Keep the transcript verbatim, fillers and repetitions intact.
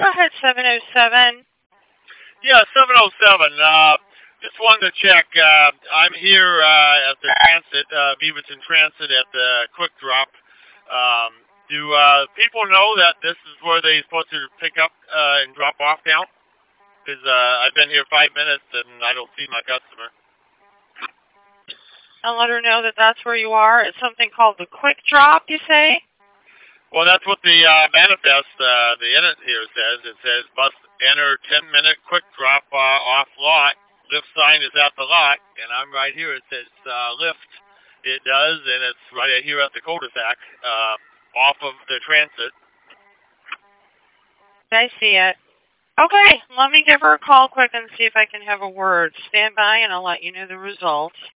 Go ahead, seven oh seven. Yeah, seven oh seven. Uh, just wanted to check. Uh, I'm here uh, at the transit, uh, Beaverton Transit at the Quick Drop. Um, do uh, people know that this is where they're supposed to pick up uh, and drop off now? Because uh, I've been here five minutes and I don't see my customer. I'll let her know that that's where you are. It's something called the Quick Drop, you say? Well, that's what the uh, manifest, uh, the edit here says. It says, must enter ten-minute quick drop uh, off lot. Lift sign is at the lot, and I'm right here. It says uh, lift. It does, and it's right here at the cul-de-sac, uh, off of the transit. I see it. Okay, let me give her a call quick and see if I can have a word. Stand by, and I'll let you know the results.